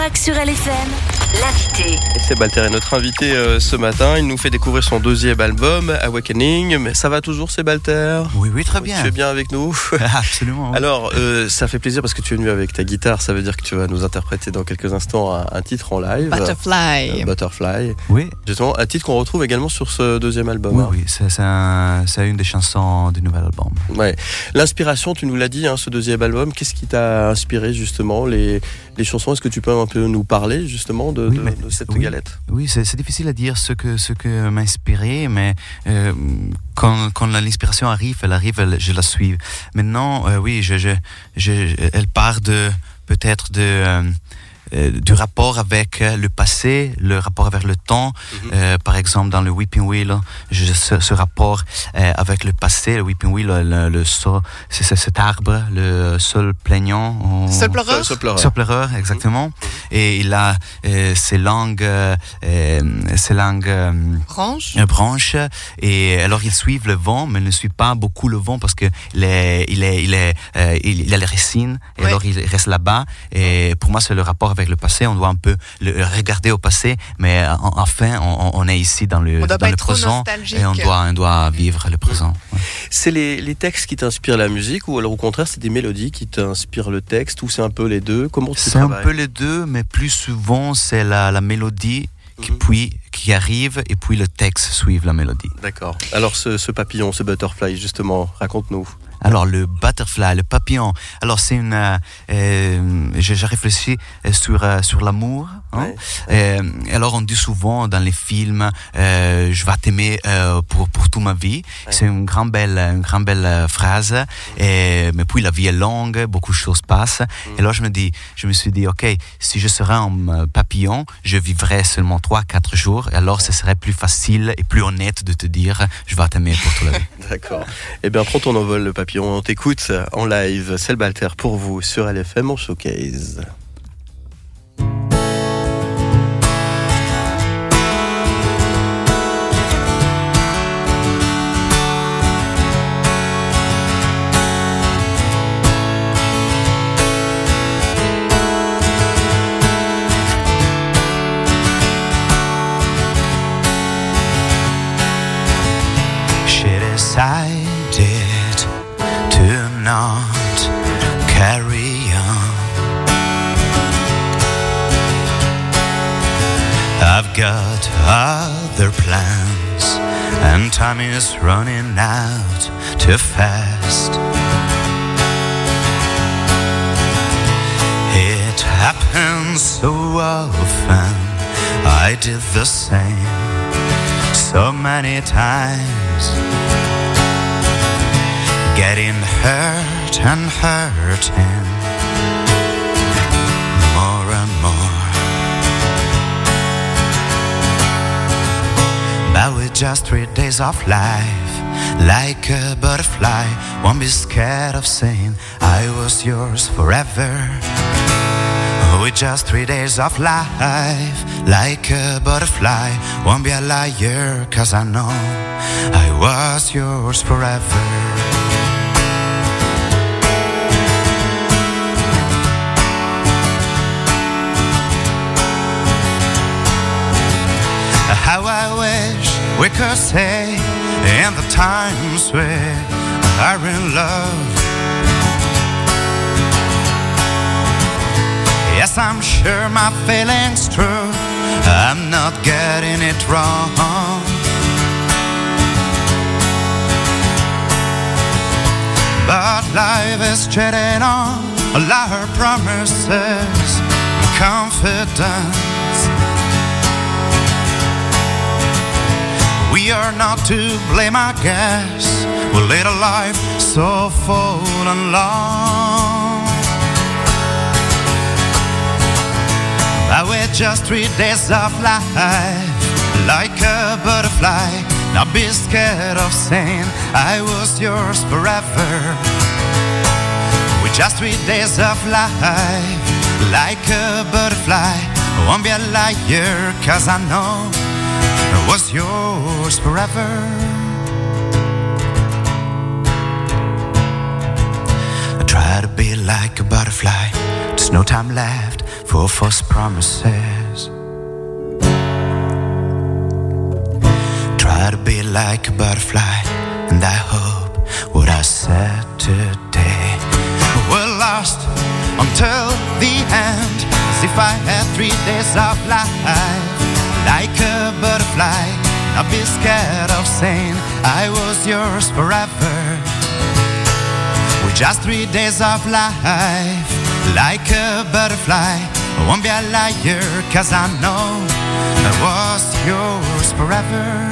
Starac sur LFM, l'invité. Et c'est Balter, notre invité ce matin. Il nous fait découvrir son deuxième album, Awakening. Mais ça va toujours, c'est Balter? Oui, très bien. Tu es bien avec nous? Absolument. Oui. Alors, ça fait plaisir parce que tu es venu avec ta guitare. Ça veut dire que tu vas nous interpréter dans quelques instants un titre en live. Butterfly. Oui. Justement, un titre qu'on retrouve également sur ce deuxième album. Oui, c'est une des chansons du nouvel album. Ouais. L'inspiration, tu nous l'as dit, ce deuxième album, qu'est-ce qui t'a inspiré justement les chansons? Est-ce que tu peux un peu nous parler justement de cette galette? Oui, c'est difficile à dire ce que m'a inspiré, mais quand l'inspiration arrive, je la suis. Maintenant, oui, elle part peut-être du rapport avec le passé, le rapport avec le temps. Par exemple, dans le Weeping Wheel, ce rapport avec le passé, le Weeping Wheel, c'est cet arbre, le sol plaignant. Sol pleureur. Sol pleureur, exactement. Et il a ses langues branches. Et alors, ils suivent le vent, mais ne suivent pas beaucoup le vent parce que il a les racines. Et alors, il reste là-bas. Et pour moi, c'est le rapport avec le passé, on doit un peu le regarder au passé, mais enfin, on est ici dans le présent et on doit vivre le présent. Ouais. C'est les textes qui t'inspirent la musique, ou alors au contraire, c'est des mélodies qui t'inspirent le texte, ou c'est un peu les deux? Comment tu travailles? C'est un peu les deux, mais plus souvent, c'est la mélodie qui arrive et puis le texte suit la mélodie. D'accord. Alors ce papillon, ce butterfly, justement, raconte-nous. Alors le butterfly, le papillon. Alors c'est j'ai réfléchi sur l'amour. Hein? Ouais. Alors on dit souvent dans les films, je vais t'aimer pour toute ma vie. Ouais. C'est une grande belle phrase. Mais puis la vie est longue, beaucoup de choses passent. Et alors je me suis dit, ok, si je serais un papillon, je vivrais seulement 3-4 jours. Et alors ce serait plus facile et plus honnête de te dire, je vais t'aimer pour toute la vie. D'accord. Eh bien, prends ton envol, le papillon. On t'écoute en live. C'est le Balter pour vous sur LFM en showcase. Decided to not carry on. I've got other plans, and time is running out too fast. It happens so often, I did the same so many times. Getting hurt and hurting more and more. But with just 3 days of life, like a butterfly, won't be scared of saying I was yours forever. With just 3 days of life, like a butterfly, won't be a liar, 'cause I know I was yours forever. How I wish we could say in the times we are in love. Yes, I'm sure my feeling's true, I'm not getting it wrong. But life is treading on all our promises and confidence. We are not to blame, I guess. We led a life so full and long. But with just 3 days of life, like a butterfly, not be scared of saying I was yours forever. With just 3 days of life, like a butterfly, I won't be a liar, 'cause I know I was yours forever. I tried Try to be like a butterfly. There's no time left for false promises. Try to be like a butterfly, and I hope what I said today. We're lost until the end, as if I had 3 days of life. Like a butterfly, not be scared of saying I was yours forever. With just 3 days of life. Like a butterfly, I won't be a liar, 'cause I know I was yours forever.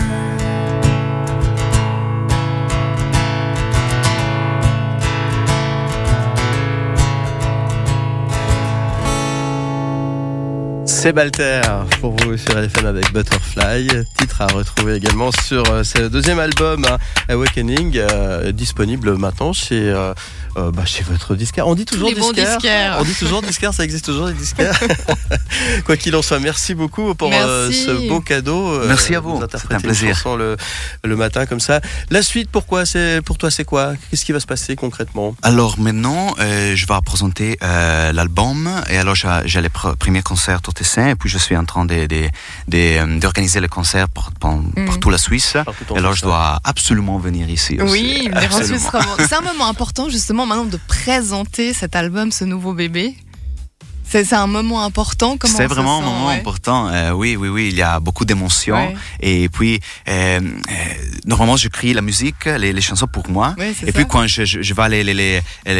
C'est Balter pour vous sur LFM avec Butterfly, titre à retrouver également sur ce deuxième album Awakening, disponible maintenant chez votre disquaire. On dit toujours disquaire. On dit toujours disquaire, ça existe toujours les disquaires. Quoi qu'il en soit, merci beaucoup pour ce beau cadeau. Merci à vous. C'est un plaisir. Le matin comme ça. La suite, pour toi, c'est quoi? Qu'est-ce qui va se passer concrètement? Alors maintenant, je vais présenter l'album, et alors j'ai les premiers concerts au Tessin, et puis je suis en train d'organiser les concerts partout la Suisse. Et alors je dois absolument venir ici aussi. Oui, venir en Suisse romande. C'est un moment important justement maintenant de présenter cet album, ce nouveau bébé. C'est un moment important. Comment c'est vraiment un moment important. Oui, il y a beaucoup d'émotions. Ouais. Et puis, normalement, j'écris la musique, les chansons pour moi. Ouais, et puis, quand je vais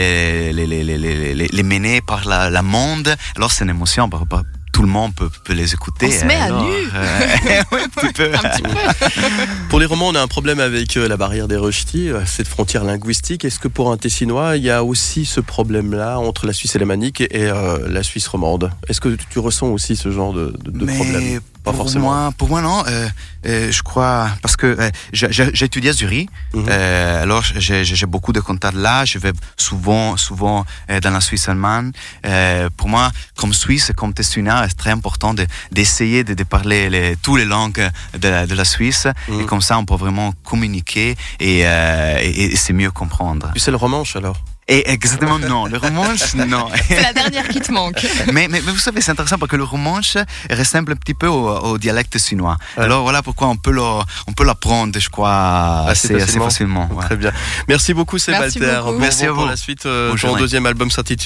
les mener par la monde, alors c'est une émotion. Tout le monde peut les écouter. On se met à nu. Oui, un petit peu. Pour les Romands, on a un problème avec la barrière des rejetis, cette frontière linguistique. Est-ce que pour un Tessinois, il y a aussi ce problème-là entre la Suisse alémanique et la Suisse romande? Est-ce que tu ressens aussi ce genre de problème? Pas forcément. Pour moi, non. Je crois, parce que j'ai étudié à Zurich. Alors, j'ai beaucoup de contacts là. Je vais souvent dans la Suisse allemande. Pour moi, comme Suisse, comme Tessinien, c'est très important d'essayer de parler toutes les langues de la Suisse. Et comme ça, on peut vraiment communiquer et c'est mieux comprendre. Tu sais le romanche alors? Et exactement non, le romanche non. C'est la dernière qui te manque. mais vous savez, c'est intéressant parce que le romanche ressemble un petit peu au dialecte chinois. Ouais. Alors voilà pourquoi on peut l'apprendre, je crois, assez facilement. Ouais. Très bien. Merci beaucoup, c'est Balter. Merci à vous. Pour la suite, ton deuxième album s'intitule